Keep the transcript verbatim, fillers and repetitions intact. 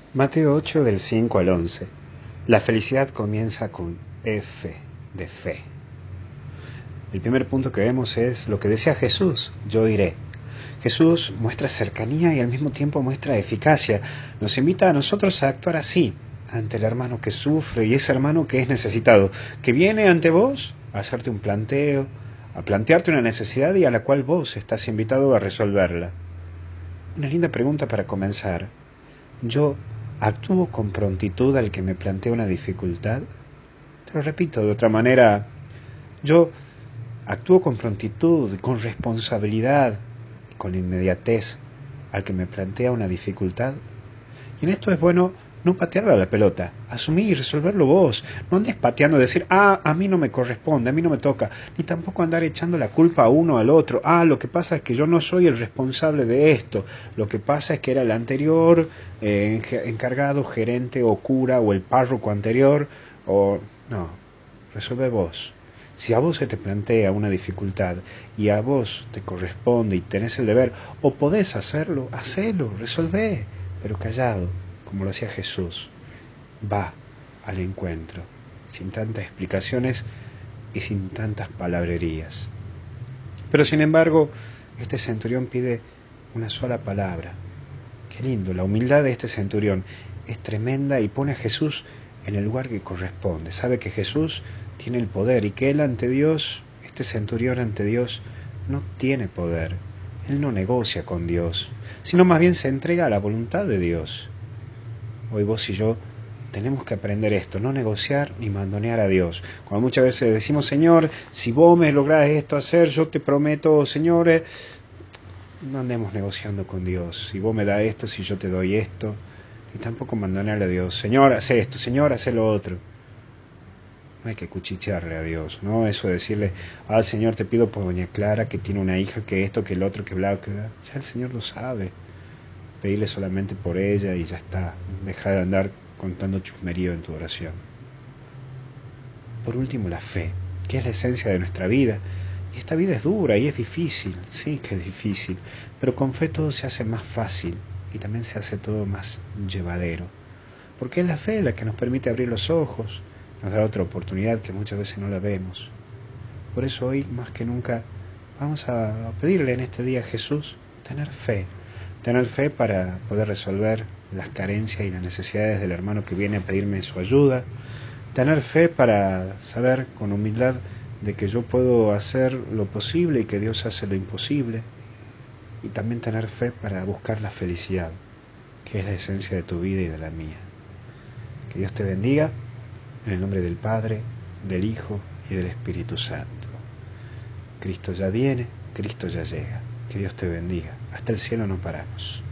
Mateo ocho del cinco al once. La felicidad comienza con F de fe. El primer punto que vemos es lo que decía Jesús: yo iré. Jesús muestra cercanía y al mismo tiempo muestra eficacia. Nos invita a nosotros a actuar así ante el hermano que sufre y ese hermano que es necesitado, que viene ante vos a hacerte un planteo, a plantearte una necesidad y a la cual vos estás invitado a resolverla. Una linda pregunta para comenzar. ¿Yo actúo con prontitud al que me plantea una dificultad? Te lo repito de otra manera. ¿Yo actúo con prontitud, con responsabilidad, con inmediatez al que me plantea una dificultad? Y en esto es bueno no patearle a la pelota, asumir y resolverlo vos. No andes pateando y decir, ah, a mí no me corresponde, a mí no me toca, ni tampoco andar echando la culpa a uno al otro. Ah, lo que pasa es que yo no soy el responsable de esto, lo que pasa es que era el anterior eh, encargado, gerente o cura o el párroco anterior, o no, resuelve vos. Si a vos se te plantea una dificultad y a vos te corresponde y tenés el deber, o podés hacerlo, hacelo, resolvé, pero callado, como lo hacía Jesús. Va al encuentro, sin tantas explicaciones y sin tantas palabrerías. Pero sin embargo, este centurión pide una sola palabra. Qué lindo, la humildad de este centurión es tremenda y pone a Jesús en el lugar que corresponde. Sabe que Jesús tiene el poder y que él ante Dios, este centurión ante Dios, no tiene poder. Él no negocia con Dios, sino más bien se entrega a la voluntad de Dios. Hoy vos y yo tenemos que aprender esto, no negociar ni mandonear a Dios. Cuando muchas veces decimos, Señor, si vos me lográs esto hacer, yo te prometo, Señor, no andemos negociando con Dios. Si vos me das esto, si yo te doy esto, ni tampoco mandonearle a Dios, Señor, hace esto, Señor, hace lo otro. No hay que cuchichearle a Dios, ¿no? Eso de decirle, ah, Señor, te pido por doña Clara, que tiene una hija, que esto, que el otro, que bla, que bla. Ya el Señor lo sabe. Pedirle solamente por ella y ya está. Deja de andar contando chusmerío en tu oración. Por último, la fe, que es la esencia de nuestra vida. Y esta vida es dura y es difícil, sí que es difícil, pero con fe todo se hace más fácil y también se hace todo más llevadero. Porque es la fe la que nos permite abrir los ojos, nos da otra oportunidad que muchas veces no la vemos. Por eso hoy, más que nunca, vamos a pedirle en este día a Jesús tener fe. Tener fe para poder resolver las carencias y las necesidades del hermano que viene a pedirme su ayuda. Tener fe para saber con humildad de que yo puedo hacer lo posible y que Dios hace lo imposible. Y también tener fe para buscar la felicidad, que es la esencia de tu vida y de la mía. Que Dios te bendiga, en el nombre del Padre, del Hijo y del Espíritu Santo. Cristo ya viene, Cristo ya llega. Que Dios te bendiga. Hasta el cielo no paramos.